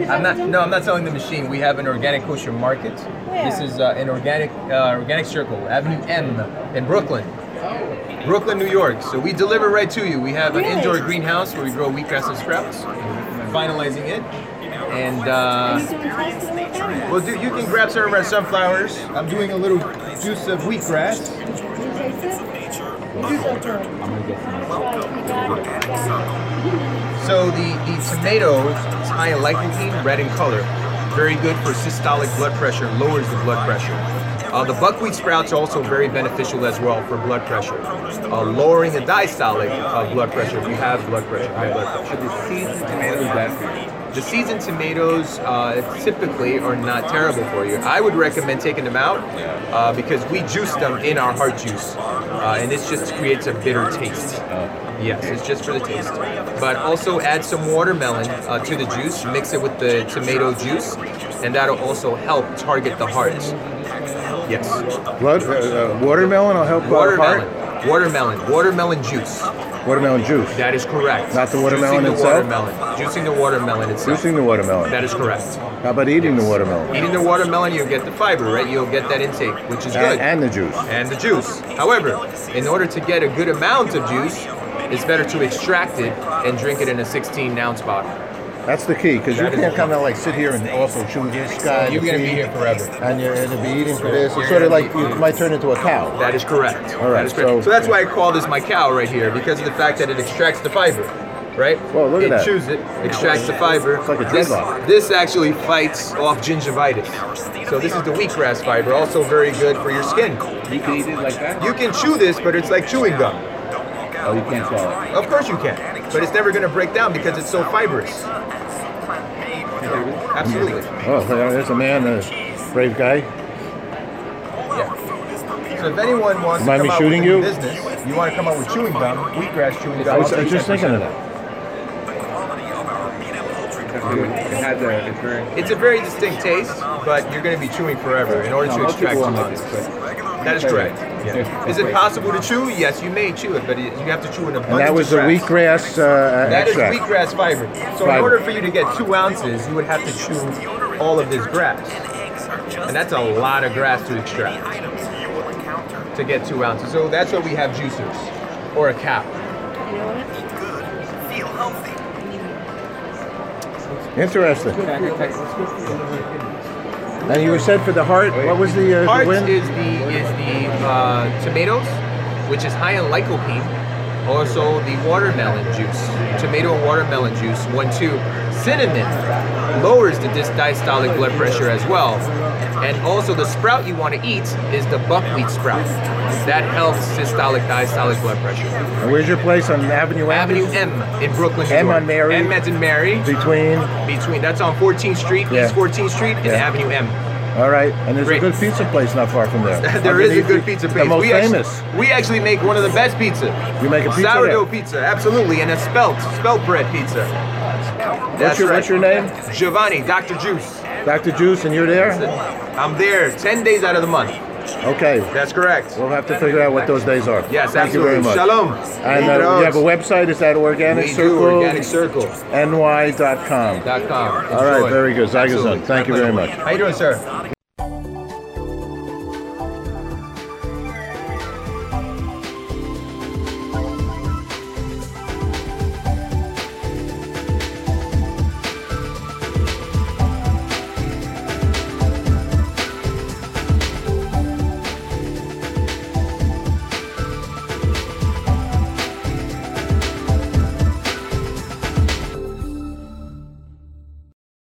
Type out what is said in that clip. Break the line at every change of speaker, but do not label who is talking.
I'm not selling the machine. We have an organic kosher market.
Where?
This is an organic circle, Avenue M in Brooklyn, New York. So we deliver right to you. We have an
Really?
indoor greenhouse where we grow wheatgrass and sprouts. We're finalizing it, and
Are you doing testing with them?
well, you can grab some of our sunflowers. I'm doing a little juice of wheatgrass.
You taste it? It's so good.
So the tomato is high in lycopene, red in color. Very good for systolic blood pressure, lowers the blood pressure. The buckwheat sprouts are also very beneficial as well for blood pressure, lowering the diastolic blood pressure if you have high blood pressure.
Should the seeds and tomatoes bad for you?
The seeds and tomatoes typically are not terrible for you. I would recommend taking them out because we juice them in our heart juice, and this just creates a bitter taste. Yes, it's just for the taste. But also add some watermelon to the juice, mix it with the tomato juice, and that'll also help target the heart. Yes.
Watermelon will help
Watermelon.
heart?
Watermelon juice.
Watermelon juice.
That is correct.
Not the watermelon
Juicing the
itself?
Juicing the watermelon itself.
Juicing the watermelon.
That is correct.
How about eating the watermelon?
Eating the watermelon, you'll get the fiber, right? You'll get that intake, which is good.
And the juice.
And the juice. However, in order to get a good amount of juice, it's better to extract it and drink it in a 16-ounce bottle.
That's the key, because you
That is
can't
the
kind of like sit here and also chew this guy.
You're going to be here forever.
And you're going to be eating for this. It's sort of like you might turn into a cow.
That is correct.
All right,
That is correct.
so-
So that's why I call this my cow right here, because of the fact that it extracts the fiber, right?
Whoa, look at
it
that.
chews it, extracts the fiber.
It's like a
this,
dreadlock.
this actually fights off gingivitis. So this is the wheatgrass fiber, also very good for your skin.
You can eat it like that?
You can chew this, but it's like chewing gum.
Oh, you can't swallow it.
Of course you can, but it's never going to break down because it's so fibrous. Absolutely.
Oh, there's a man, a brave guy.
Yeah. So if anyone wants to
Mind
come
me
out
shooting
with a
you?
business, you want to come out with chewing gum, wheatgrass chewing
I
gum.
was just thinking of that.
It has a, it's very...
It's a very distinct taste, but you're going to be chewing forever in order to
Most
extract
people
some
won't
of
like
it.
it, but...
That is correct. Yeah. Is it possible to chew? Yes, you may chew it, but you have to chew an abundance
And that was the
of grass.
wheatgrass
That is
extract.
wheatgrass fiber. So in
Fiber.
order for you to get 2 ounces, you would have to chew all of this grass. And that's a lot of grass to extract to get 2 ounces. So that's why we have juicers or a cap.
Interesting. And you said for the heart, what was the
Heart
wind?
is the tomatoes, which is high in lycopene. Also the watermelon juice, tomato and watermelon juice. 1-2. Cinnamon lowers the diastolic blood pressure as well. And also the sprout you want to eat is the buckwheat sprout. That helps systolic diastolic blood pressure.
And where's your place on Avenue M?
Avenue M in Brooklyn, New
M
York.
on Mary?
M as in Mary.
Between.
That's on 14th Street,
Yeah.
East 14th Street, and
Yeah.
Avenue M.
All right. And there's
Great.
a good pizza place not far from there.
There is a good pizza place.
The most
we
famous.
we actually make one of the best pizza.
You make a pizza
Sourdough
there?
pizza, absolutely, and a spelt bread pizza. That's
What's your name?
Giovanni, Dr. Juice.
Dr. Juice, and you're there?
I'm there 10 days out of the month.
Okay.
That's correct.
We'll have to figure out what those days are.
Yes,
Thank you
absolutely.
very much.
Shalom.
And you have a website, is that Organic
We
Circle?
do, Organic Circle.
NY.com.
.com.
All right,
Enjoy.
very good. Zagazan.
Absolutely.
Thank you
My
very
pleasure.
much.
How you doing, sir?